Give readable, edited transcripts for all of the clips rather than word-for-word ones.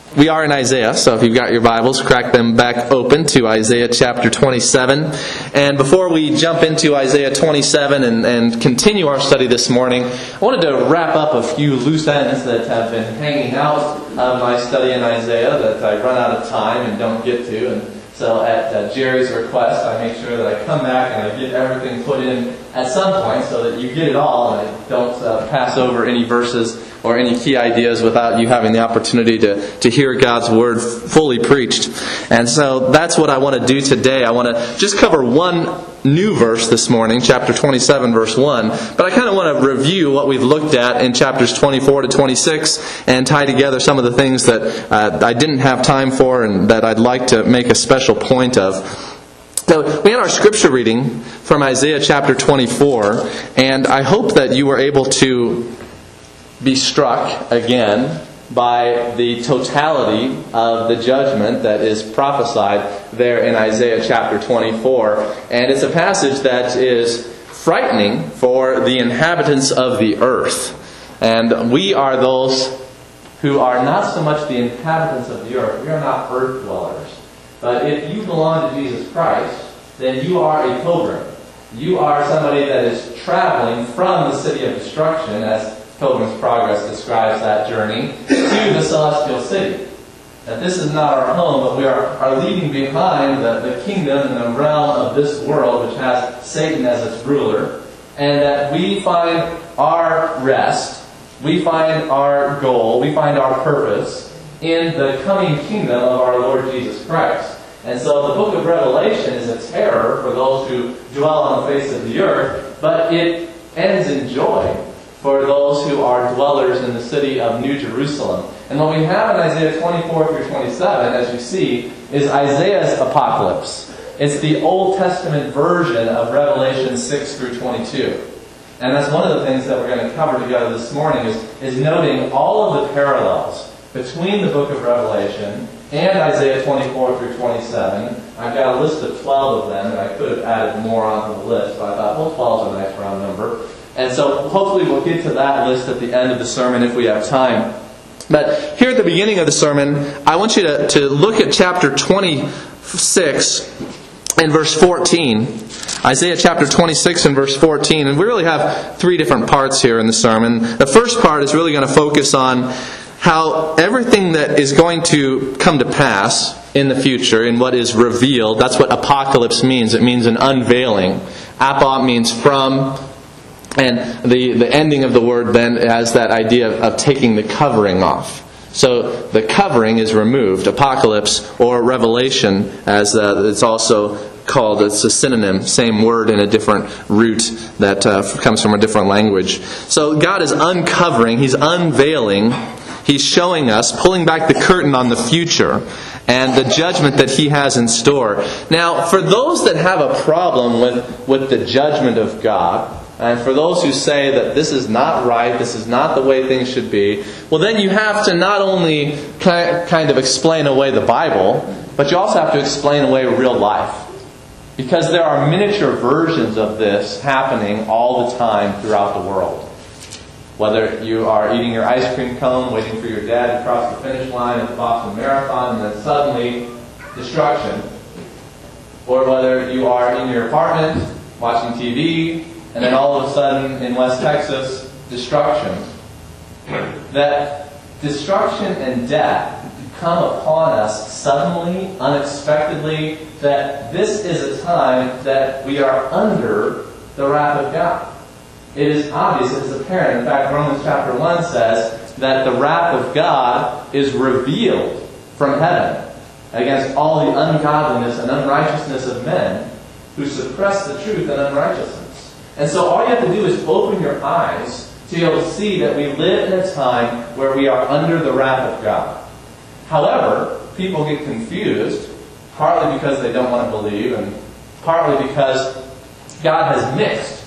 We are in Isaiah, so if you've got your Bibles, crack them back open to Isaiah chapter 27. And before we jump into Isaiah 27 and continue our study this morning, I wanted to wrap up a few loose ends that have been hanging out of my study in Isaiah that I run out of time and don't get to. And so at Jerry's request, I make sure that I come back and I get everything put in at some point so that you get it all and I don't pass over any verses or any key ideas without you having the opportunity to hear God's Word fully preached. And so that's what I want to do today. I want to just cover one new verse this morning, chapter 27, verse 1. But I kind of want to review what we've looked at in chapters 24 to 26 and tie together some of the things that I didn't have time for and that I'd like to make a special point of. So we had our scripture reading from Isaiah chapter 24, and I hope that you were able to be struck again by the totality of the judgment that is prophesied there in Isaiah chapter 24. And it's a passage that is frightening for the inhabitants of the earth. And we are those who are not so much the inhabitants of the earth. We are not earth dwellers. But if you belong to Jesus Christ, then you are a pilgrim. You are somebody that is traveling from the city of destruction, as Pilgrim's Progress describes that journey, to the celestial city. That this is not our home, but we are leaving behind the kingdom and the realm of this world, which has Satan as its ruler, and that we find our rest, we find our goal, we find our purpose in the coming kingdom of our Lord Jesus Christ. And so the book of Revelation is a terror for those who dwell on the face of the earth, but it ends in joy for those who are dwellers in the city of New Jerusalem. And what we have in Isaiah 24 through 27, as you see, is Isaiah's apocalypse. It's the Old Testament version of Revelation 6 through 22. And that's one of the things that we're going to cover together this morning is noting all of the parallels between the book of Revelation and Isaiah 24 through 27. I've got a list of 12 of them, and I could have added more onto the list, but I thought, well, 12 is a nice round number. And so hopefully we'll get to that list at the end of the sermon if we have time. But here at the beginning of the sermon, I want you to look at chapter 26 and verse 14. Isaiah chapter 26 and verse 14. And we really have three different parts here in the sermon. The first part is really going to focus on how everything that is going to come to pass in the future, in what is revealed, that's what apocalypse means. It means an unveiling. Apo means from. And the ending of the word then has that idea of taking the covering off. So the covering is removed. Apocalypse or revelation, as it's also called, it's a synonym, same word in a different root that comes from a different language. So God is uncovering, He's unveiling, He's showing us, pulling back the curtain on the future and the judgment that He has in store. Now, for those that have a problem with the judgment of God, and for those who say that this is not right, this is not the way things should be, well then you have to not only kind of explain away the Bible, but you also have to explain away real life. Because there are miniature versions of this happening all the time throughout the world. Whether you are eating your ice cream cone, waiting for your dad to cross the finish line at the Boston Marathon, and then suddenly destruction. Or whether you are in your apartment, watching TV, and then all of a sudden, in West Texas, destruction. That destruction and death come upon us suddenly, unexpectedly, that this is a time that we are under the wrath of God. It is obvious, it is apparent. In fact, Romans chapter 1 says that the wrath of God is revealed from heaven against all the ungodliness and unrighteousness of men who suppress the truth and unrighteousness. And so all you have to do is open your eyes to be able to see that we live in a time where we are under the wrath of God. However, people get confused, partly because they don't want to believe, and partly because God has mixed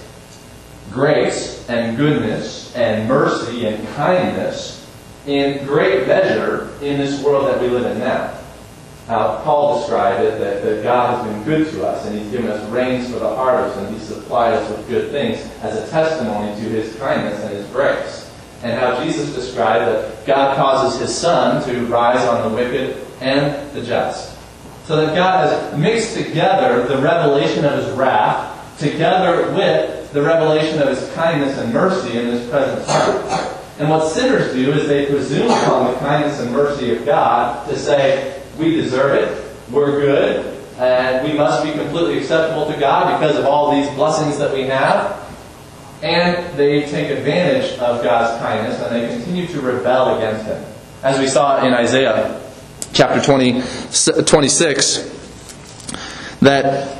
grace and goodness and mercy and kindness in great measure in this world that we live in now. Now, Paul described it that God has been good to us, and He's given us rains for the harvest, and He's supplied us with good things as a testimony to His kindness and His grace. and how Jesus described that God causes His sun to rise on the wicked and the just. So that God has mixed together the revelation of His wrath together with the revelation of His kindness and mercy in this present time. And what sinners do is they presume upon the kindness and mercy of God to say, we deserve it, we're good, and we must be completely acceptable to God because of all these blessings that we have. And they take advantage of God's kindness and they continue to rebel against Him. As we saw in Isaiah chapter 26, that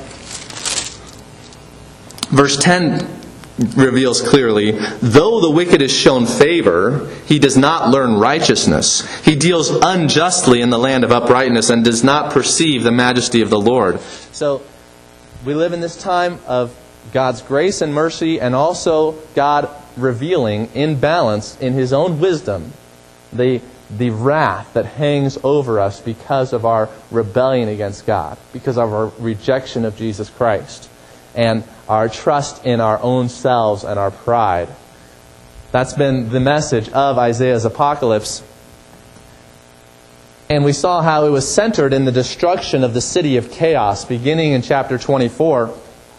verse 10 reveals clearly, though the wicked is shown favor, he does not learn righteousness. He deals unjustly in the land of uprightness and does not perceive the majesty of the Lord. So, we live in this time of God's grace and mercy, and also God revealing in balance, in His own wisdom, the wrath that hangs over us because of our rebellion against God, because of our rejection of Jesus Christ, and our trust in our own selves and our pride. That's been the message of Isaiah's apocalypse. And we saw how it was centered in the destruction of the city of chaos, beginning in chapter 24.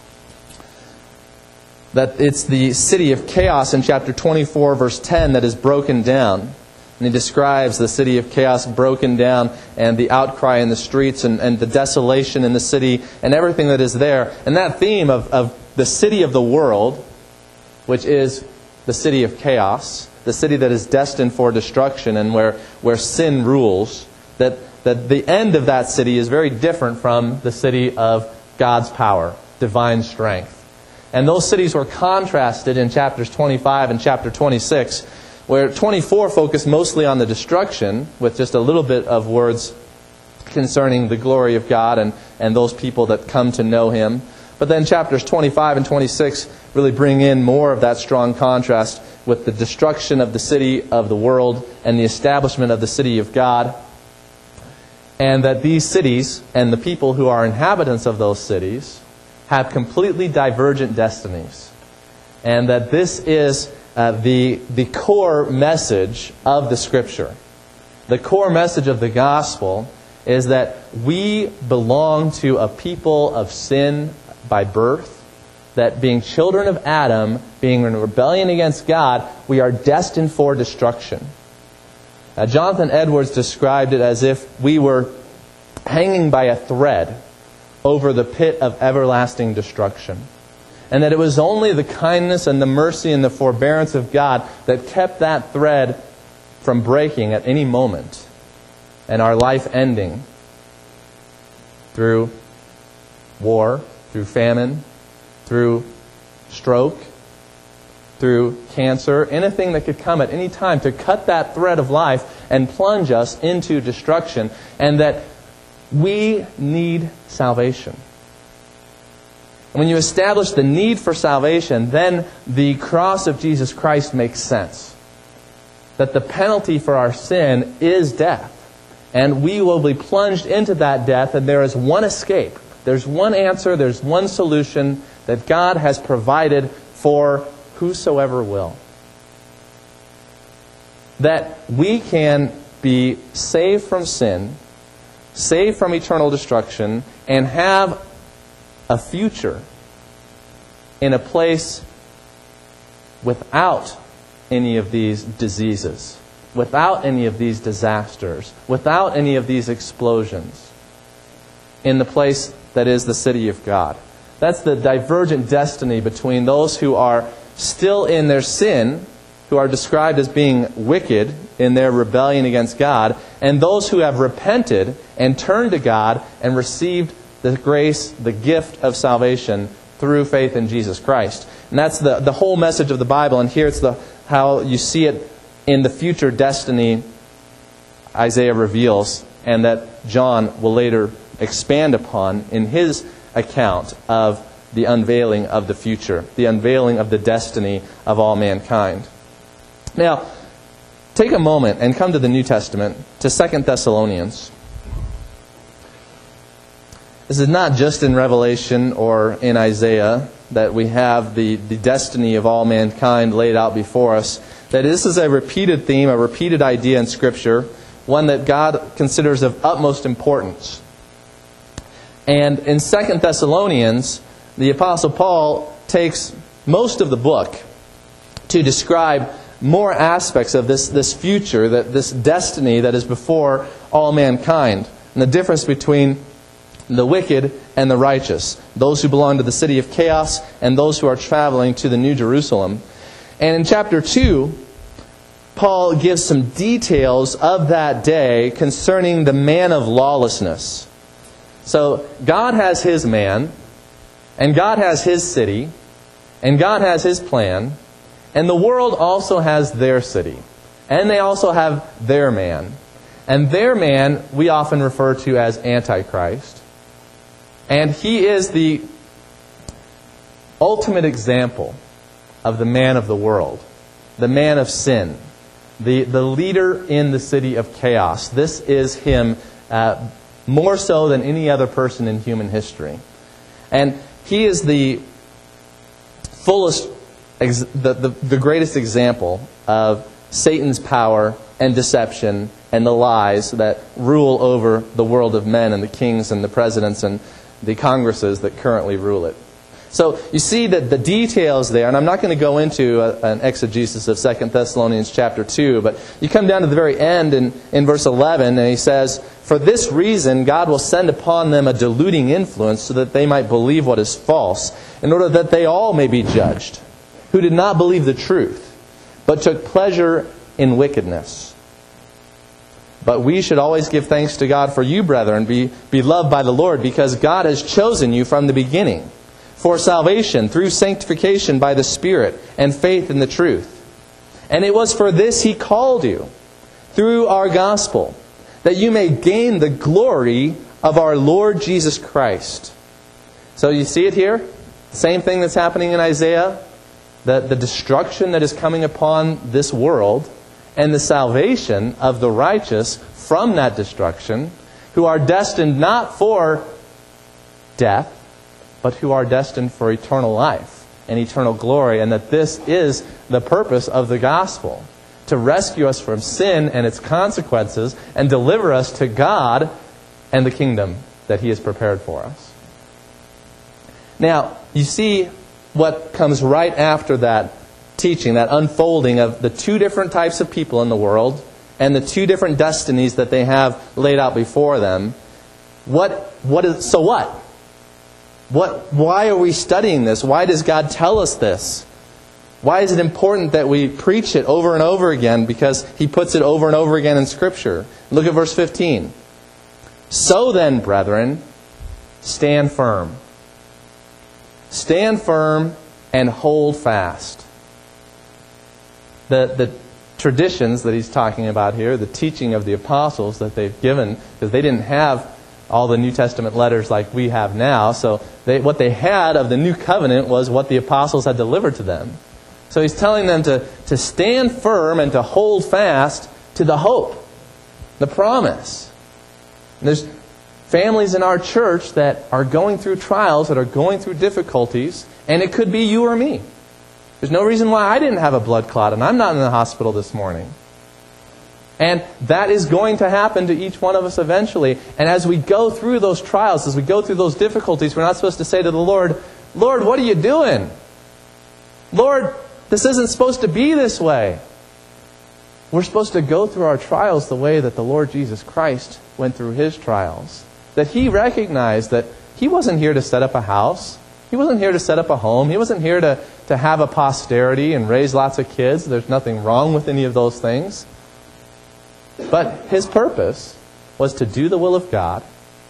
That it's the city of chaos in chapter 24, verse 10, that is broken down. And he describes the city of chaos broken down and the outcry in the streets and the desolation in the city and everything that is there. And that theme of the city of the world, which is the city of chaos, the city that is destined for destruction and where sin rules, that the end of that city is very different from the city of God's power, divine strength. And those cities were contrasted in chapters 25 and chapter 26, where 24 focused mostly on the destruction, with just a little bit of words concerning the glory of God and those people that come to know Him. But then chapters 25 and 26 really bring in more of that strong contrast with the destruction of the city of the world and the establishment of the city of God. And that these cities and the people who are inhabitants of those cities have completely divergent destinies. And that this is the core message of the Scripture. The core message of the gospel is that we belong to a people of sin by birth, that being children of Adam, being in rebellion against God, we are destined for destruction. Jonathan Edwards described it as if we were hanging by a thread over the pit of everlasting destruction. And that it was only the kindness and the mercy and the forbearance of God that kept that thread from breaking at any moment and our life ending through war, through famine, through stroke, through cancer, anything that could come at any time to cut that thread of life and plunge us into destruction. And that we need salvation. When you establish the need for salvation, then the cross of Jesus Christ makes sense. That the penalty for our sin is death. And we will be plunged into that death, and there is one escape. There's one answer, there's one solution that God has provided for whosoever will. That we can be saved from sin, saved from eternal destruction, and have a future in a place without any of these diseases, without any of these disasters, without any of these explosions, in the place that is the city of God. That's the divergent destiny between those who are still in their sin, who are described as being wicked in their rebellion against God, and those who have repented and turned to God and received the grace, the gift of salvation through faith in Jesus Christ. And that's the whole message of the Bible. And here it's how you see it in the future destiny Isaiah reveals, and that John will later expand upon in his account of the unveiling of the future, the unveiling of the destiny of all mankind. Now, take a moment and come to the New Testament, to 2 Thessalonians. This is not just in Revelation or in Isaiah that we have the destiny of all mankind laid out before us, that this is a repeated theme, a repeated idea in Scripture, one that God considers of utmost importance. And in 2 Thessalonians, the Apostle Paul takes most of the book to describe more aspects of this future, this destiny that is before all mankind, and the difference between the wicked and the righteous, those who belong to the city of chaos and those who are traveling to the New Jerusalem. And in chapter 2, Paul gives some details of that day concerning the man of lawlessness. So God has His man, and God has His city, and God has His plan, and the world also has their city, and they also have their man. And their man we often refer to as Antichrist. And he is the ultimate example of the man of the world, the man of sin, the leader in the city of chaos. This is him more so than any other person in human history. And he is the fullest, the greatest example of Satan's power and deception and the lies that rule over the world of men and the kings and the presidents and the congresses that currently rule it. So you see that the details there, and I'm not going to go into an exegesis of 2 Thessalonians chapter 2, but you come down to the very end in verse 11, and he says, "For this reason God will send upon them a deluding influence, so that they might believe what is false, in order that they all may be judged, who did not believe the truth, but took pleasure in wickedness. But we should always give thanks to God for you, brethren, be loved by the Lord, because God has chosen you from the beginning for salvation through sanctification by the Spirit and faith in the truth. And it was for this He called you, through our gospel, that you may gain the glory of our Lord Jesus Christ." So you see it here? The same thing that's happening in Isaiah. The destruction that is coming upon this world, and the salvation of the righteous from that destruction, who are destined not for death, but who are destined for eternal life and eternal glory, and that this is the purpose of the gospel, to rescue us from sin and its consequences and deliver us to God and the kingdom that He has prepared for us. Now, you see what comes right after that teaching, that unfolding of the two different types of people in the world and the two different destinies that they have laid out before them. So what? Why are we studying this? Why does God tell us this? Why is it important that we preach it over and over again? Because He puts it over and over again in Scripture. Look at verse 15. "So then, brethren, stand firm. Stand firm and hold fast." The traditions that he's talking about here, the teaching of the apostles that they've given, because they didn't have all the New Testament letters like we have now, so what they had of the new covenant was what the apostles had delivered to them. So he's telling them to stand firm and to hold fast to the hope, the promise. And there's families in our church that are going through trials, that are going through difficulties, and it could be you or me. There's no reason why I didn't have a blood clot and I'm not in the hospital this morning. And that is going to happen to each one of us eventually. And as we go through those trials, as we go through those difficulties, we're not supposed to say to the Lord, "Lord, what are you doing? Lord, this isn't supposed to be this way." We're supposed to go through our trials the way that the Lord Jesus Christ went through His trials. That He recognized that He wasn't here to set up a house. He wasn't here to set up a home. He wasn't here to have a posterity and raise lots of kids. There's nothing wrong with any of those things. But His purpose was to do the will of God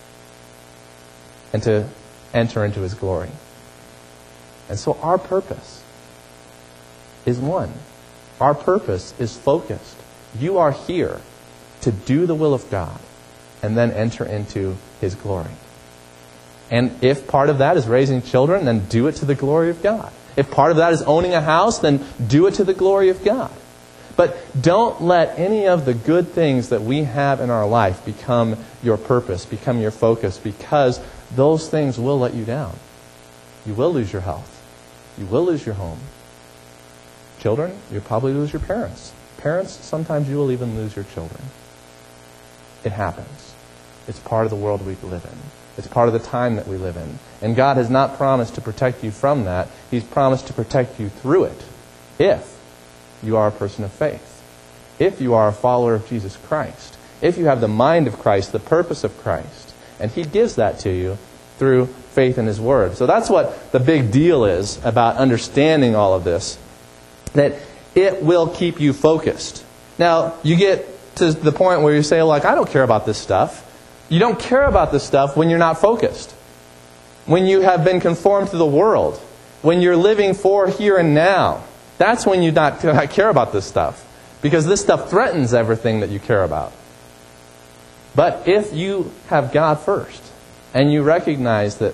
and to enter into His glory. And so our purpose is one. Our purpose is focused. You are here to do the will of God and then enter into His glory. And if part of that is raising children, then do it to the glory of God. If part of that is owning a house, then do it to the glory of God. But don't let any of the good things that we have in our life become your purpose, become your focus, because those things will let you down. You will lose your health. You will lose your home. Children, you'll probably lose your parents. Parents, sometimes you will even lose your children. It happens. It's part of the world we live in. It's part of the time that we live in. And God has not promised to protect you from that. He's promised to protect you through it if you are a person of faith, if you are a follower of Jesus Christ, if you have the mind of Christ, the purpose of Christ. And He gives that to you through faith in His Word. So that's what the big deal is about understanding all of this, that it will keep you focused. Now, you get to the point where you say, like, I don't care about this stuff. You don't care about this stuff when you're not focused. When you have been conformed to the world. When you're living for here and now. That's when you not care about this stuff. Because this stuff threatens everything that you care about. But if you have God first, and you recognize that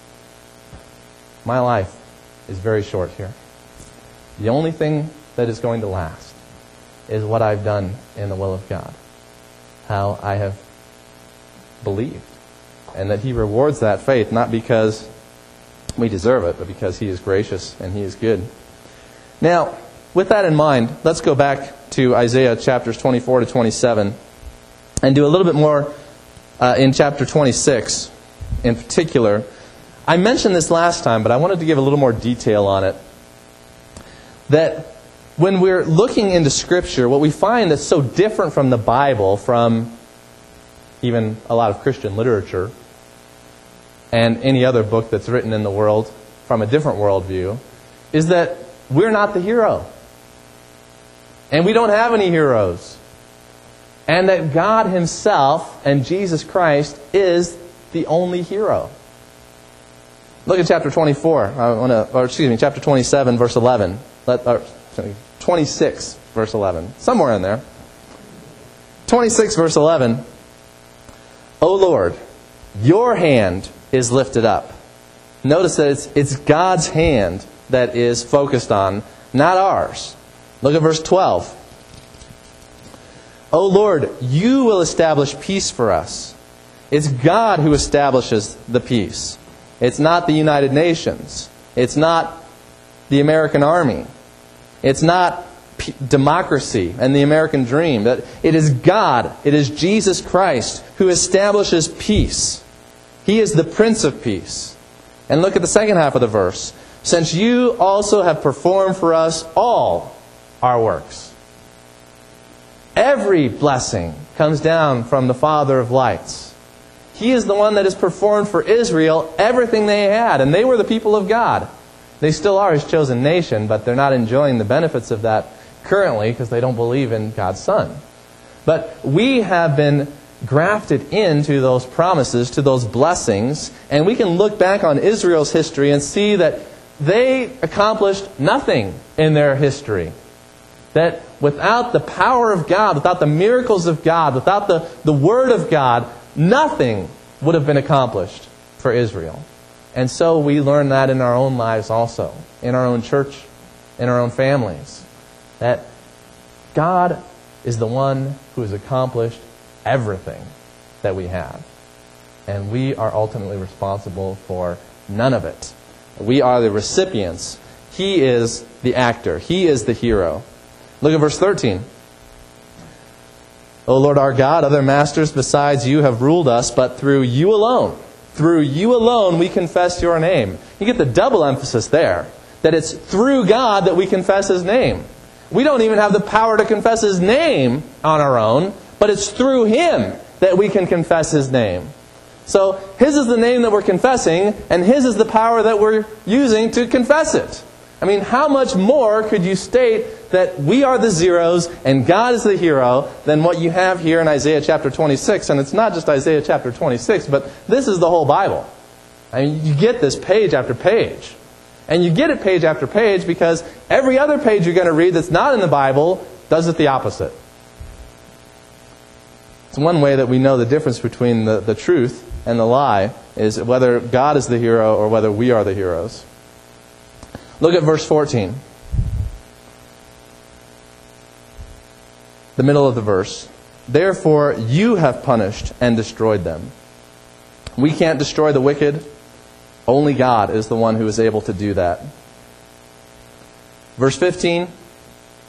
my life is very short here, the only thing that is going to last is what I've done in the will of God. How I have believed. And that He rewards that faith, not because we deserve it, but because He is gracious and He is good. Now, with that in mind, let's go back to Isaiah chapters 24 to 27 and do a little bit more in chapter 26 in particular. I mentioned this last time, but I wanted to give a little more detail on it. That when we're looking into Scripture, what we find that's so different from the Bible, from even a lot of Christian literature, and any other book that's written in the world from a different worldview, is that we're not the hero. And we don't have any heroes. And that God Himself and Jesus Christ is the only hero. Look at chapter 24. Chapter 27, verse 11. 26, verse 11. Somewhere in there. 26, verse 11. O Lord, Your hand is lifted up. Notice that it's God's hand that is focused on, not ours. Look at verse 12. O Lord, You will establish peace for us. It's God who establishes the peace. It's not the United Nations. It's not the American army. It's not democracy and the American dream. It is God, it is Jesus Christ who establishes peace. He is the Prince of Peace. And look at the second half of the verse. Since You also have performed for us all our works. Every blessing comes down from the Father of lights. He is the one that has performed for Israel everything they had, and they were the people of God. They still are His chosen nation, but they're not enjoying the benefits of that currently because they don't believe in God's Son. But we have been grafted into those promises, to those blessings, and we can look back on Israel's history and see that they accomplished nothing in their history. That without the power of God, without the miracles of God, without the Word of God, nothing would have been accomplished for Israel. And so we learn that in our own lives also, in our own church, in our own families. That God is the one who has accomplished everything that we have. And we are ultimately responsible for none of it. We are the recipients. He is the actor. He is the hero. Look at verse 13. O Lord our God, other masters besides You have ruled us, but through You alone we confess Your name. You get the double emphasis there. That it's through God that we confess His name. We don't even have the power to confess His name on our own, but it's through Him that we can confess His name. So His is the name that we're confessing, and His is the power that we're using to confess it. I mean, how much more could you state that we are the zeros and God is the hero than what you have here in Isaiah chapter 26? And it's not just Isaiah chapter 26, but this is the whole Bible. I mean, you get this page after page. And you get it page after page because every other page you're going to read that's not in the Bible does it the opposite. It's one way that we know the difference between the truth and the lie is whether God is the hero or whether we are the heroes. Look at verse 14. The middle of the verse. Therefore You have punished and destroyed them. We can't destroy the wicked. Only God is the one who is able to do that. Verse 15.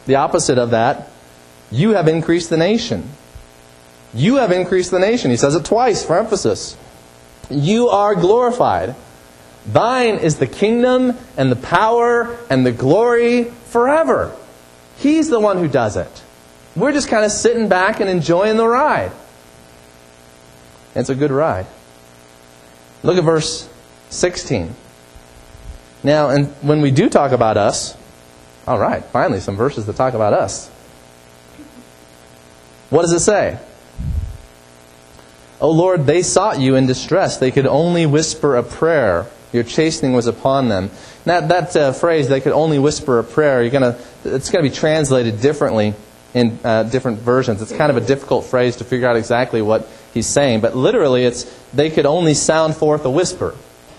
The opposite of that, you have increased the nation. You have increased the nation. He says it twice for emphasis. You are glorified. Thine is the kingdom and the power and the glory forever. He's the one who does it. We're just kind of sitting back and enjoying the ride. It's a good ride. Look at verse 16. Now, and when we do talk about us, all right, finally some verses that talk about us. What does it say? O Lord, they sought you in distress. They could only whisper a prayer. Your chastening was upon them. That phrase, they could only whisper a prayer, it's going to be translated differently in different versions. It's kind of a difficult phrase to figure out exactly what he's saying. But literally, it's they could only sound forth a whisper.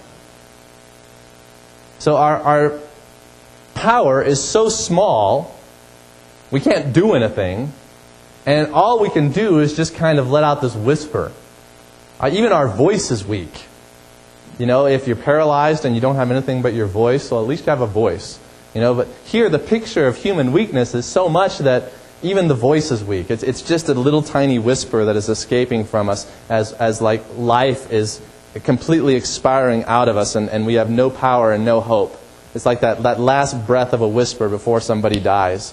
So our power is so small, we can't do anything. And all we can do is just kind of let out this whisper. Even our voice is weak. You know, if you're paralyzed and you don't have anything but your voice, well, at least you have a voice. You know, but here the picture of human weakness is so much that even the voice is weak. It's just a little tiny whisper that is escaping from us as like life is completely expiring out of us and we have no power and no hope. It's like that last breath of a whisper before somebody dies.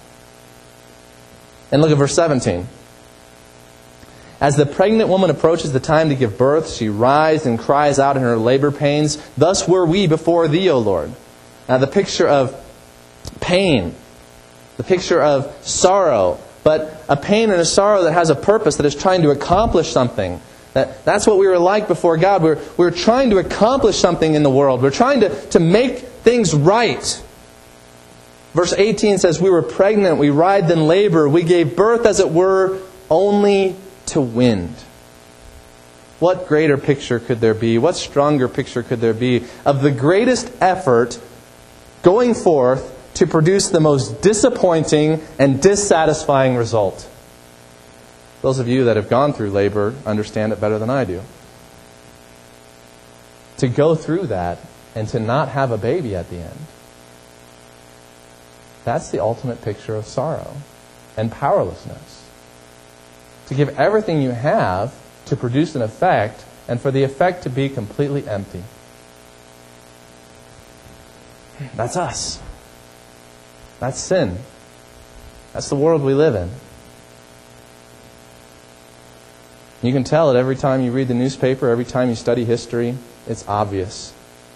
And look at verse 17. As the pregnant woman approaches the time to give birth, she writhes and cries out in her labor pains. Thus were we before Thee, O Lord. Now the picture of pain, the picture of sorrow, but a pain and a sorrow that has a purpose, that is trying to accomplish something. That's what we were like before God. We're trying to accomplish something in the world. We're trying to make things right. Verse 18 says, we were pregnant, we writhed in labor, we gave birth, as it were, only to wind. What greater picture could there be? What stronger picture could there be of the greatest effort going forth to produce the most disappointing and dissatisfying result? Those of you that have gone through labor understand it better than I do. To go through that and to not have a baby at the end, that's the ultimate picture of sorrow and powerlessness. To give everything you have to produce an effect, and for the effect to be completely empty. That's us. That's sin. That's the world we live in. You can tell it every time you read the newspaper, every time you study history. It's obvious.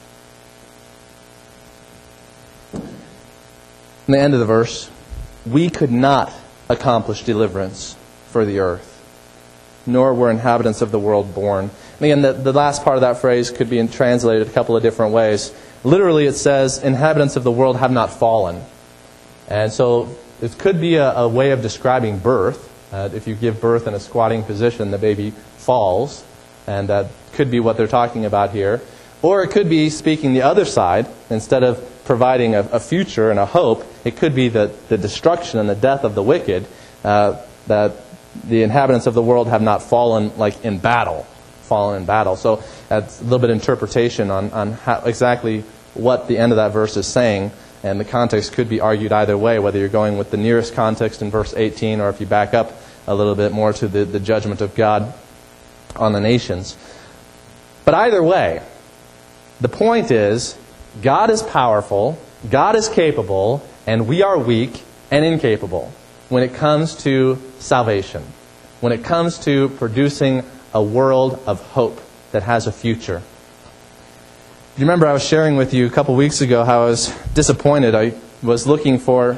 In the end of the verse, we could not accomplish deliverance for the earth, nor were inhabitants of the world born. And again, the last part of that phrase could be translated a couple of different ways. Literally it says, inhabitants of the world have not fallen. And so it could be a way of describing birth. If you give birth in a squatting position, the baby falls. And that could be what they're talking about here. Or it could be speaking the other side. Instead of providing a future and a hope, it could be the destruction and the death of the wicked, that the inhabitants of the world have not fallen like in battle. Fallen in battle. So that's a little bit of interpretation on how, exactly what the end of that verse is saying. And the context could be argued either way, whether you're going with the nearest context in verse 18 or if you back up a little bit more to the judgment of God on the nations. But either way, the point is, God is powerful, God is capable, and we are weak and incapable when it comes to salvation, when it comes to producing a world of hope that has a future. You remember I was sharing with you a couple weeks ago how I was disappointed. I was looking for,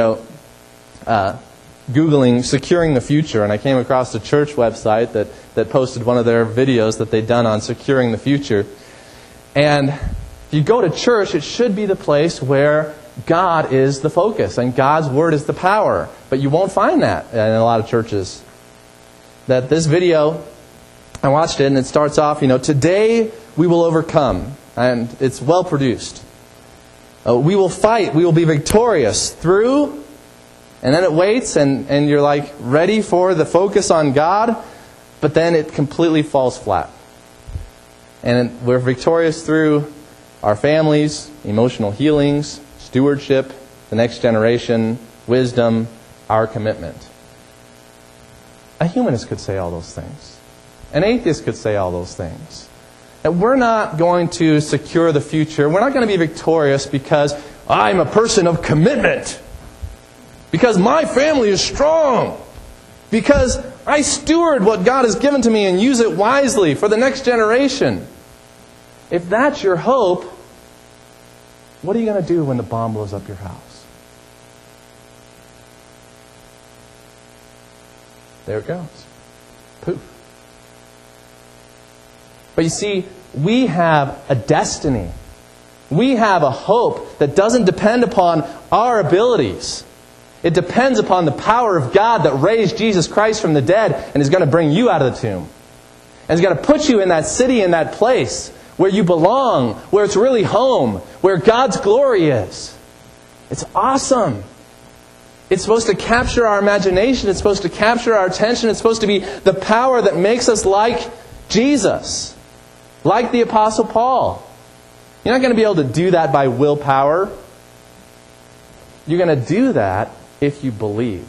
Googling securing the future, and I came across a church website that posted one of their videos that they'd done on securing the future. And if you go to church, it should be the place where God is the focus and God's Word is the power. But you won't find that in a lot of churches. That this video, I watched it and it starts off, today we will overcome. And it's well produced. We will fight. We will be victorious through. And then it waits and you're like ready for the focus on God. But then it completely falls flat. And we're victorious through our families, emotional healings, stewardship, the next generation, wisdom, our commitment. A humanist could say all those things. An atheist could say all those things. And we're not going to secure the future. We're not going to be victorious because I'm a person of commitment. Because my family is strong. Because I steward what God has given to me and use it wisely for the next generation. If that's your hope, what are you going to do when the bomb blows up your house? There it goes. Poof. But you see, we have a destiny. We have a hope that doesn't depend upon our abilities. It depends upon the power of God that raised Jesus Christ from the dead and is going to bring you out of the tomb. And is going to put you in that city, in that place where you belong, where it's really home, where God's glory is. It's awesome. It's supposed to capture our imagination. It's supposed to capture our attention. It's supposed to be the power that makes us like Jesus. Like the Apostle Paul. You're not going to be able to do that by willpower. You're going to do that if you believe.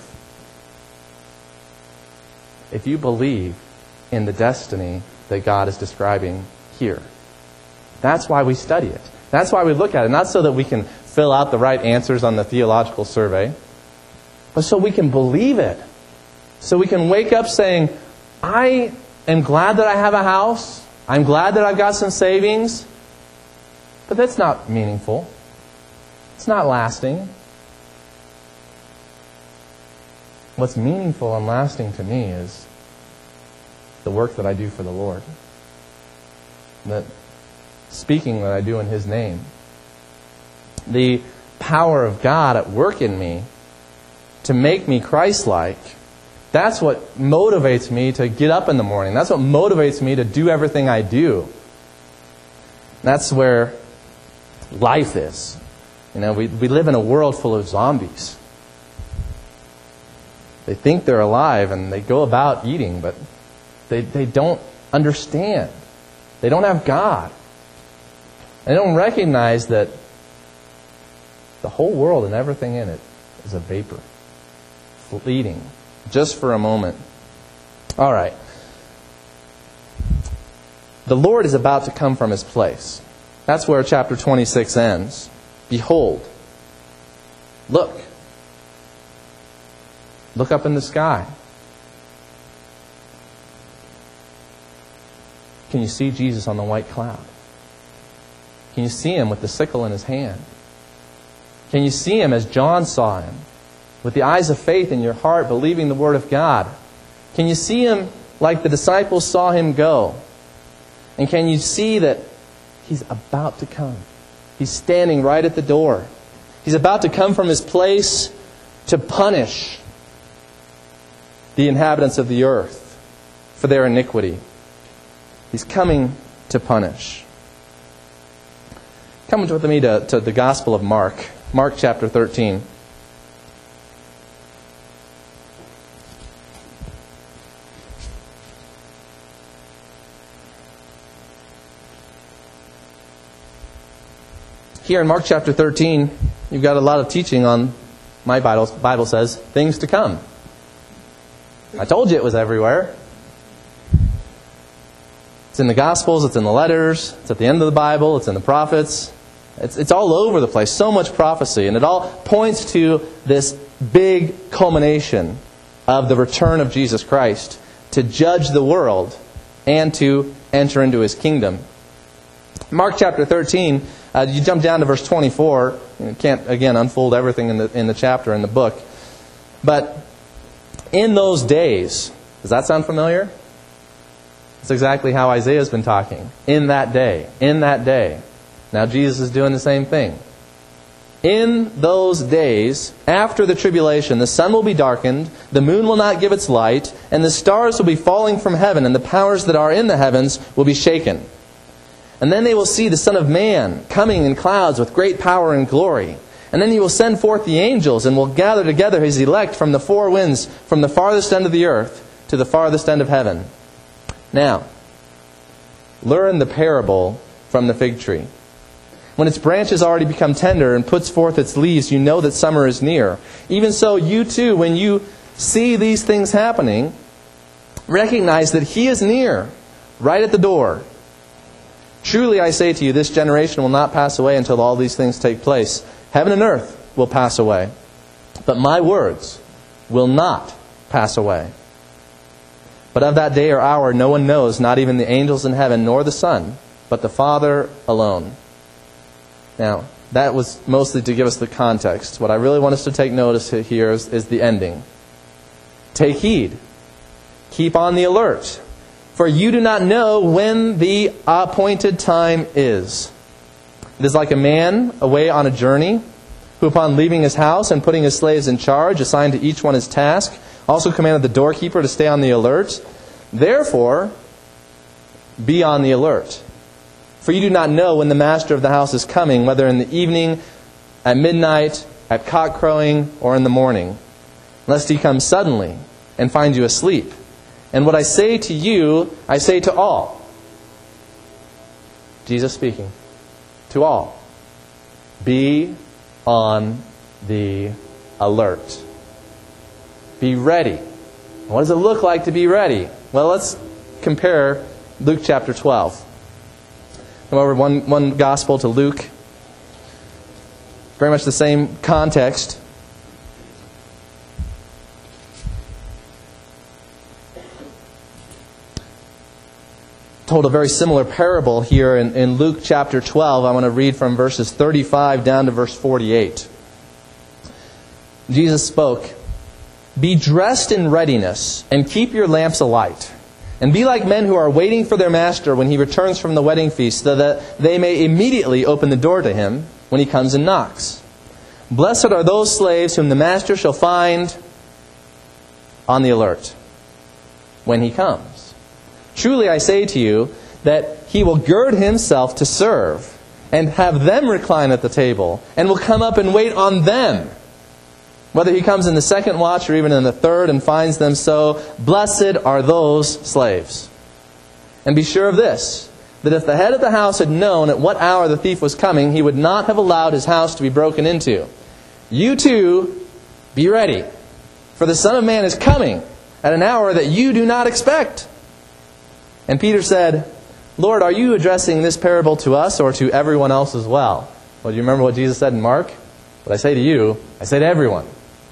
If you believe in the destiny that God is describing here. That's why we study it. That's why we look at it. Not so that we can fill out the right answers on the theological survey, but so we can believe it. So we can wake up saying, I am glad that I have a house. I'm glad that I've got some savings. But that's not meaningful. It's not lasting. What's meaningful and lasting to me is the work that I do for the Lord. The speaking that I do in His name. The power of God at work in me to make me Christ-like. That's what motivates me to get up in the morning. That's what motivates me to do everything I do. That's where life is. You know, we live in a world full of zombies. They think they're alive and they go about eating, but they don't understand. They don't have God. They don't recognize that the whole world and everything in it is a vapor, fleeting, just for a moment. All right. The Lord is about to come from His place. That's where chapter 26 ends. Behold. Look. Look up in the sky. Can you see Jesus on the white cloud? Can you see Him with the sickle in His hand? Can you see Him as John saw Him? With the eyes of faith in your heart, believing the Word of God. Can you see Him like the disciples saw Him go? And can you see that He's about to come? He's standing right at the door. He's about to come from His place to punish the inhabitants of the earth for their iniquity. He's coming to punish. Come with me to the Gospel of Mark. Mark chapter 13. Here in Mark chapter 13, you've got a lot of teaching on, my Bible says, things to come. I told you it was everywhere. It's in the Gospels, it's in the letters, it's at the end of the Bible, it's in the prophets. It's all over the place. So much prophecy. And it all points to this big culmination of the return of Jesus Christ to judge the world and to enter into His kingdom. Mark chapter 13, you jump down to verse 24. You can't, again, unfold everything in the chapter, in the book. But in those days, does that sound familiar? That's exactly how Isaiah's been talking. In that day. In that day. Now Jesus is doing the same thing. In those days, after the tribulation, the sun will be darkened, the moon will not give its light, and the stars will be falling from heaven, and the powers that are in the heavens will be shaken. And then they will see the Son of Man coming in clouds with great power and glory. And then He will send forth the angels and will gather together His elect from the four winds, from the farthest end of the earth to the farthest end of heaven. Now, learn the parable from the fig tree. When its branches already become tender and puts forth its leaves, you know that summer is near. Even so, you too, when you see these things happening, recognize that He is near, right at the door. Truly I say to you, this generation will not pass away until all these things take place. Heaven and earth will pass away, but my words will not pass away. But of that day or hour no one knows, not even the angels in heaven, nor the Son, but the Father alone. Now, that was mostly to give us the context. What I really want us to take notice here is the ending. Take heed. Keep on the alert. For you do not know when the appointed time is. It is like a man away on a journey, who upon leaving his house and putting his slaves in charge, assigned to each one his task, also commanded the doorkeeper to stay on the alert. Therefore, be on the alert. For you do not know when the master of the house is coming, whether in the evening, at midnight, at cock crowing, or in the morning, lest He come suddenly and find you asleep. And what I say to you, I say to all. Jesus speaking. To all. Be on the alert. Be ready. What does it look like to be ready? Well, let's compare Luke chapter 12. Come over one gospel to Luke. Very much the same context. Told a very similar parable here in Luke chapter 12. I want to read from verses 35 down to verse 48. Jesus spoke, "Be dressed in readiness, and keep your lamps alight. And be like men who are waiting for their master when he returns from the wedding feast, so that they may immediately open the door to him when he comes and knocks. Blessed are those slaves whom the master shall find on the alert when he comes. Truly I say to you that he will gird himself to serve, and have them recline at the table, and will come up and wait on them. Whether he comes in the second watch or even in the third and finds them so, blessed are those slaves. And be sure of this, that if the head of the house had known at what hour the thief was coming, he would not have allowed his house to be broken into. You too, be ready, for the Son of Man is coming at an hour that you do not expect." And Peter said, "Lord, are you addressing this parable to us or to everyone else as well?" Well, do you remember what Jesus said in Mark? "What I say to you, I say to everyone."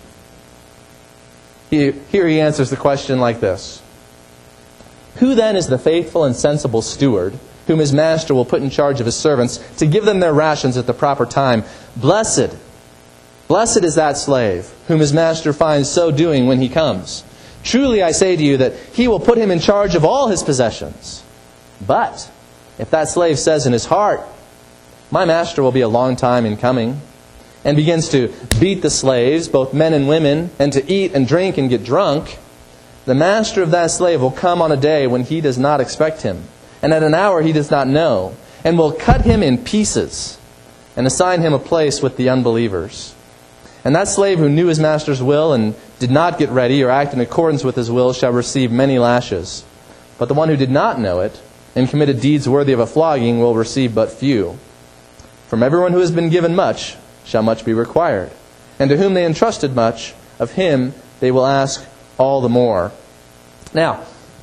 Here he answers the question like this. "Who then is the faithful and sensible steward, whom his master will put in charge of his servants, to give them their rations at the proper time? Blessed is that slave, whom his master finds so doing when he comes. Truly I say to you that he will put him in charge of all his possessions. But if that slave says in his heart, 'My master will be a long time in coming,' and begins to beat the slaves, both men and women, and to eat and drink and get drunk, the master of that slave will come on a day when he does not expect him, and at an hour he does not know, and will cut him in pieces, and assign him a place with the unbelievers. And that slave who knew his master's will and did not get ready or act in accordance with his will shall receive many lashes. But the one who did not know it and committed deeds worthy of a flogging will receive but few. From everyone who has been given much shall much be required. And to whom they entrusted much, of him they will ask all the more." Now,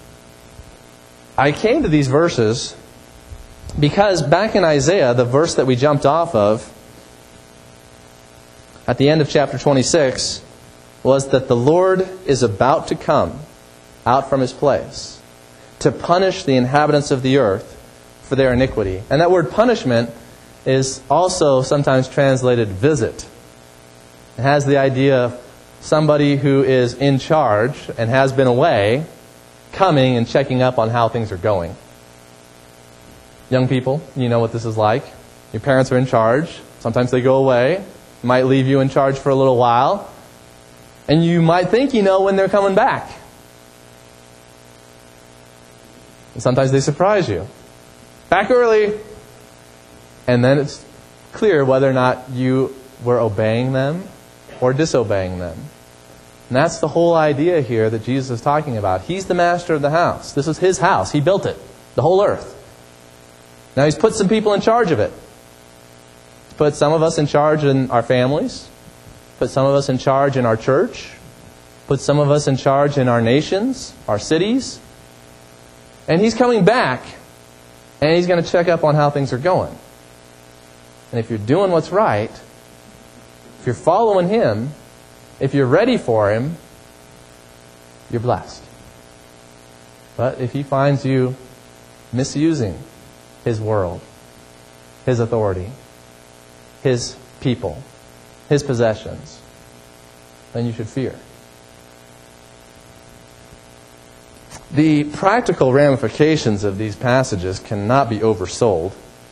I came to these verses because back in Isaiah, the verse that we jumped off of, at the end of chapter 26, was that the Lord is about to come out from His place to punish the inhabitants of the earth for their iniquity. And that word punishment is also sometimes translated visit. It has the idea of somebody who is in charge and has been away, coming and checking up on how things are going. Young people, you know what this is like. Your parents are in charge. Sometimes they go away. Might leave you in charge for a little while. And you might think you know when they're coming back. And sometimes they surprise you. Back early. And then it's clear whether or not you were obeying them or disobeying them. And that's the whole idea here that Jesus is talking about. He's the master of the house. This is His house. He built it. The whole earth. Now He's put some people in charge of it. put some of us in charge in our families, put some of us in charge in our church, put some of us in charge in our nations, our cities. And He's coming back, and He's going to check up on how things are going. And if you're doing what's right, if you're following Him, if you're ready for Him, you're blessed. But if He finds you misusing His world, His authority, His people, His possessions, then you should fear. The practical ramifications of these passages cannot be oversold.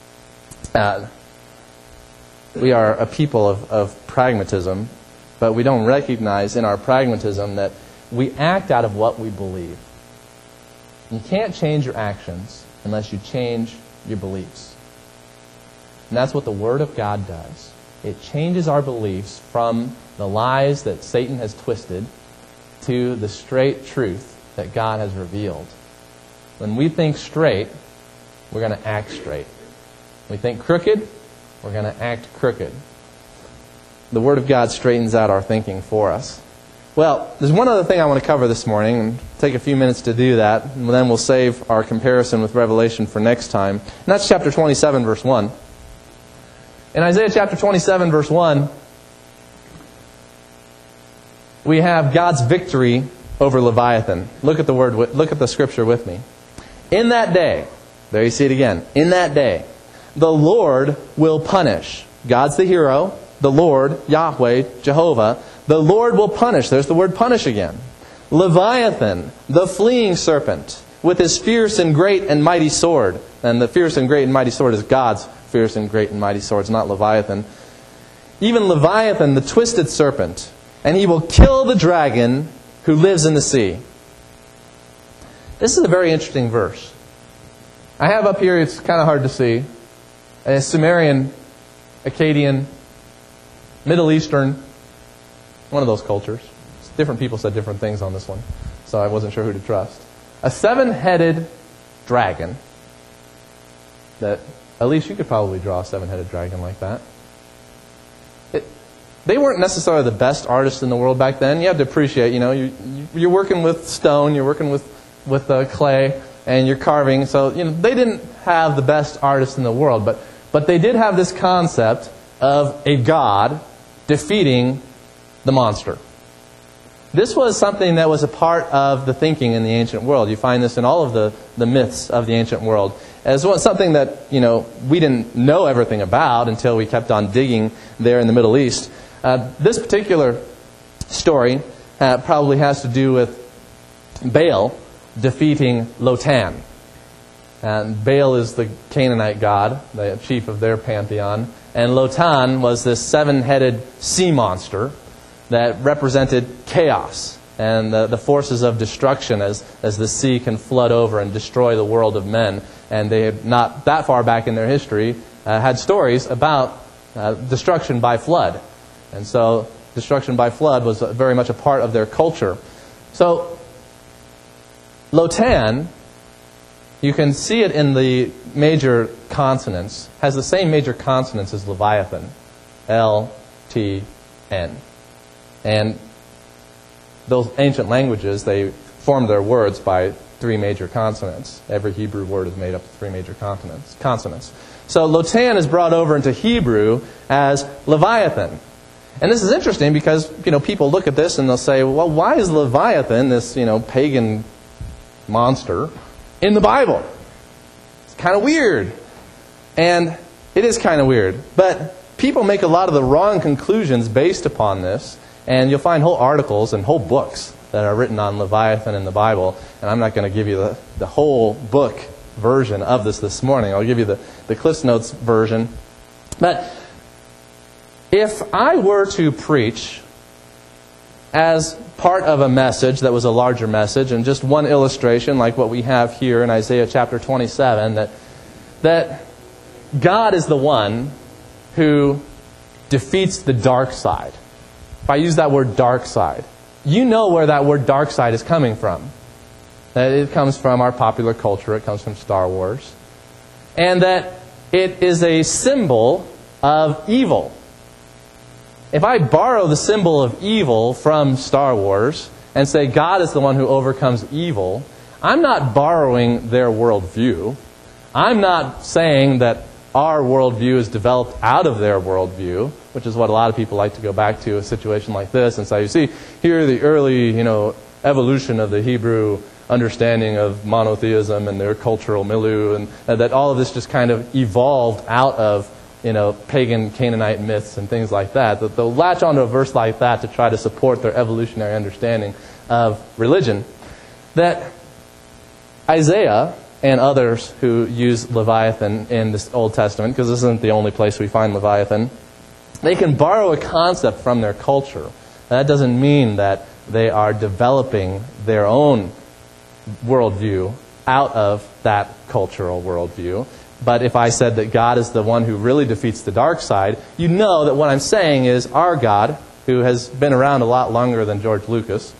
We are a people of pragmatism, but we don't recognize in our pragmatism that we act out of what we believe. You can't change your actions unless you change your beliefs. And that's what the Word of God does. It changes our beliefs from the lies that Satan has twisted to the straight truth that God has revealed. When we think straight, we're going to act straight. When we think crooked, we're going to act crooked. The Word of God straightens out our thinking for us. Well, there's one other thing I want to cover this morning, and take a few minutes to do that, and then we'll save our comparison with Revelation for next time. And that's chapter 27, verse 1. In Isaiah chapter 27, verse 1, we have God's victory over Leviathan. Look at the scripture with me. In that day, there you see it again. In that day, the Lord will punish. God's the hero. The Lord, Yahweh, Jehovah. The Lord will punish. There's the word punish again. Leviathan, the fleeing serpent, with his fierce and great and mighty sword. And the fierce and great and mighty sword is God's fierce and great and mighty sword. It's not Leviathan. Even Leviathan, the twisted serpent. And he will kill the dragon who lives in the sea. This is a very interesting verse. I have up here, it's kind of hard to see, a Sumerian, Akkadian, Middle Eastern, one of those cultures. Different people said different things on this one, so I wasn't sure who to trust. A 7-headed dragon. That, at least you could probably draw a 7-headed dragon like that. They weren't necessarily the best artists in the world back then. You have to appreciate, you're working with stone, you're working with clay, and you're carving. So, they didn't have the best artists in the world, but they did have this concept of a god defeating the monster. This was something that was a part of the thinking in the ancient world. You find this in all of the myths of the ancient world. As well, something that, we didn't know everything about until we kept on digging there in the Middle East. This particular story probably has to do with Baal defeating Lotan. And Baal is the Canaanite god, the chief of their pantheon. And Lotan was this 7-headed sea monster that represented chaos and the forces of destruction as the sea can flood over and destroy the world of men. And they had not that far back in their history had stories about destruction by flood. And so destruction by flood was very much a part of their culture. So Lotan, you can see it in the major consonants, has the same major consonants as Leviathan. L, T, N. And those ancient languages, they formed their words by 3 major consonants. Every Hebrew word is made up of 3 major consonants. So Lotan is brought over into Hebrew as Leviathan. And this is interesting because, people look at this and they'll say, well, why is Leviathan, this, pagan monster, in the Bible? It's kind of weird. And it is kind of weird. But people make a lot of the wrong conclusions based upon this. And you'll find whole articles and whole books that are written on Leviathan in the Bible. And I'm not going to give you the whole book version of this morning. I'll give you the Cliff's Notes version. But if I were to preach as part of a message that was a larger message, and just one illustration like what we have here in Isaiah chapter 27, that God is the one who defeats the dark side. If I use that word dark side, you know where that word dark side is coming from. It comes from our popular culture. It comes from Star Wars. And that it is a symbol of evil. If I borrow the symbol of evil from Star Wars and say God is the one who overcomes evil, I'm not borrowing their worldview. I'm not saying that our worldview is developed out of their worldview, which is what a lot of people like to go back to a situation like this and say, you see, here are the early, evolution of the Hebrew understanding of monotheism and their cultural milieu, and that all of this just kind of evolved out of pagan Canaanite myths and things like that. That they'll latch onto a verse like that to try to support their evolutionary understanding of religion. That Isaiah and others who use Leviathan in this Old Testament, because this isn't the only place we find Leviathan, they can borrow a concept from their culture. That doesn't mean that they are developing their own worldview out of that cultural worldview. But if I said that God is the one who really defeats the dark side, you know that what I'm saying is our God, who has been around a lot longer than George Lucas,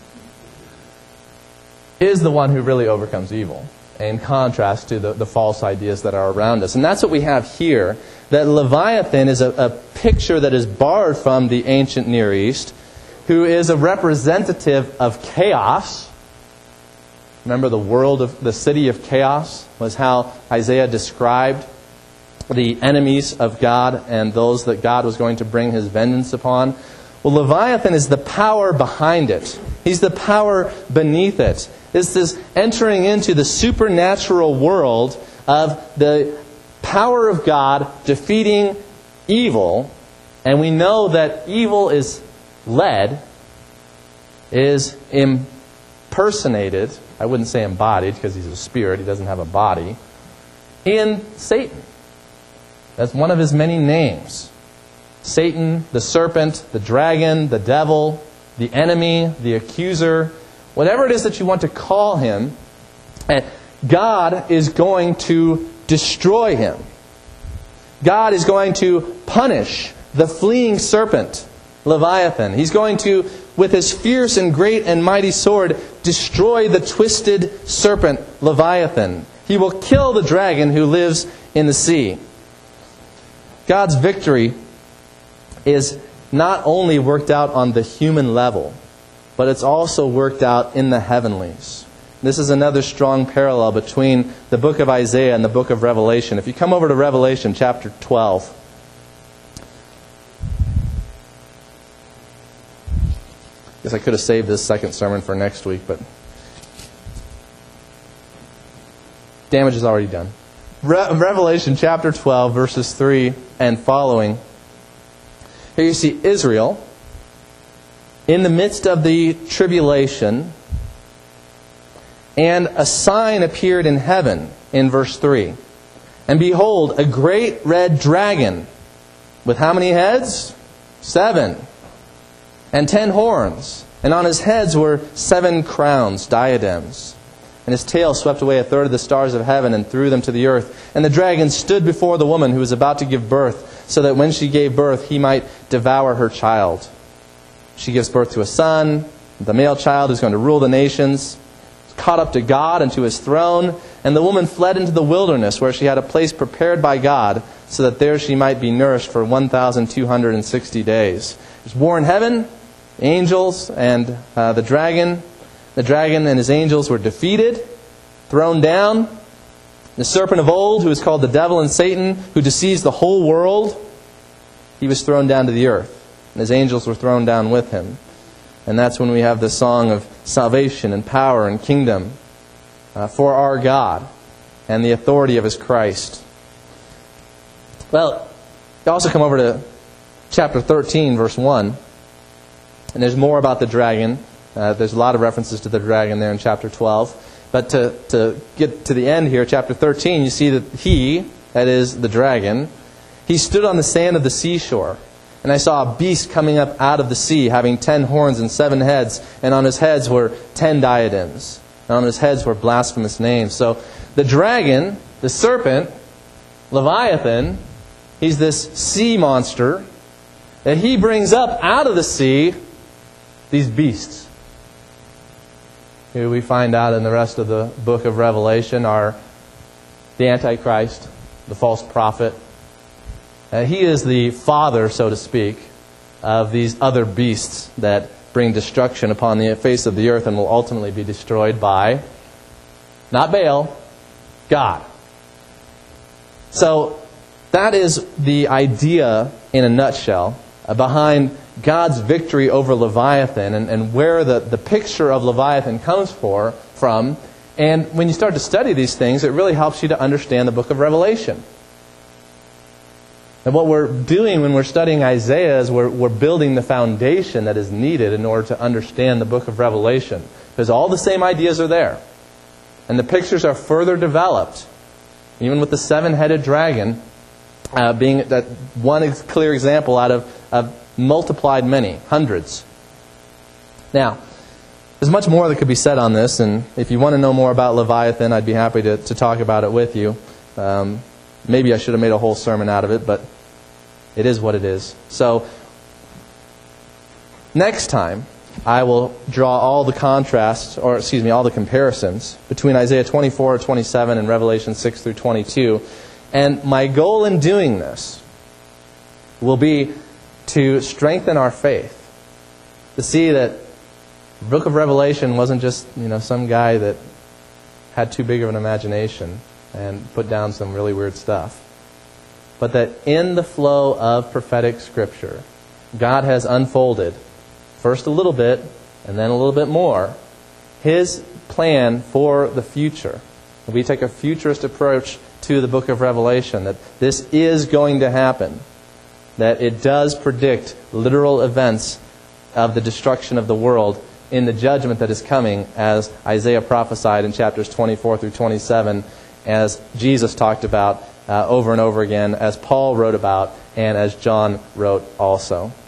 is the one who really overcomes evil, in contrast to the false ideas that are around us. And that's what we have here, that Leviathan is a picture that is borrowed from the ancient Near East, who is a representative of chaos. Remember, the city of chaos was how Isaiah described the enemies of God and those that God was going to bring His vengeance upon. Well, Leviathan is the power behind it. He's the power beneath it. It's this entering into the supernatural world of the power of God defeating evil. And we know that evil is led, is impersonated, I wouldn't say embodied because he's a spirit, he doesn't have a body, in Satan. That's one of his many names. Satan, the serpent, the dragon, the devil, the enemy, the accuser, whatever it is that you want to call him, God is going to destroy him. God is going to punish the fleeing serpent, Leviathan. He's going to, with his fierce and great and mighty sword, destroy the twisted serpent, Leviathan. He will kill the dragon who lives in the sea. God's victory is not only worked out on the human level, but it's also worked out in the heavenlies. This is another strong parallel between the book of Isaiah and the book of Revelation. If you come over to Revelation chapter 12, I guess I could have saved this second sermon for next week, but damage is already done. Revelation chapter 12, verses 3 and following. Here you see Israel in the midst of the tribulation, and a sign appeared in heaven in verse 3. And behold, a great red dragon with how many heads? 7. And 10 horns. And on his heads were 7 crowns, diadems. And his tail swept away a third of the stars of heaven and threw them to the earth. And the dragon stood before the woman who was about to give birth, so that when she gave birth, he might devour her child. She gives birth to a son, the male child who's going to rule the nations, caught up to God and to His throne. And the woman fled into the wilderness, where she had a place prepared by God, so that there she might be nourished for 1,260 days. There's war in heaven, angels and the dragon. The dragon and his angels were defeated, thrown down. The serpent of old, who is called the devil and Satan, who deceives the whole world, he was thrown down to the earth. And his angels were thrown down with him. And that's when we have the song of salvation and power and kingdom for our God and the authority of His Christ. Well, you also come over to chapter 13, verse 1. And there's more about the dragon. There's a lot of references to the dragon there in chapter 12. But to get to the end here, chapter 13, you see that he, that is the dragon, he stood on the sand of the seashore. And I saw a beast coming up out of the sea, having 10 horns and 7 heads. And on his heads were 10 diadems. And on his heads were blasphemous names. So the dragon, the serpent, Leviathan, he's this sea monster that he brings up out of the sea these beasts, who we find out in the rest of the book of Revelation are the Antichrist, the false prophet, He is the father, so to speak, of these other beasts that bring destruction upon the face of the earth and will ultimately be destroyed by, not Baal, God. So that is the idea in a nutshell behind God's victory over Leviathan and where the picture of Leviathan comes from. And when you start to study these things, it really helps you to understand the book of Revelation. And what we're doing when we're studying Isaiah is we're building the foundation that is needed in order to understand the book of Revelation. Because all the same ideas are there. And the pictures are further developed. Even with the seven-headed dragon being that one clear example out of multiplied many, hundreds. Now, there's much more that could be said on this, and if you want to know more about Leviathan, I'd be happy to talk about it with you. Maybe I should have made a whole sermon out of it, but it is what it is. So, next time, I will draw all the contrasts, all the comparisons between Isaiah 24, 27, and Revelation 6 through 22. And my goal in doing this will be to strengthen our faith. To see that the book of Revelation wasn't just, some guy that had too big of an imagination and put down some really weird stuff. But that in the flow of prophetic Scripture, God has unfolded, first a little bit, and then a little bit more, His plan for the future. We take a futurist approach to the book of Revelation, that this is going to happen, that it does predict literal events of the destruction of the world in the judgment that is coming, as Isaiah prophesied in chapters 24 through 27, as Jesus talked about over and over again, as Paul wrote about, and as John wrote also.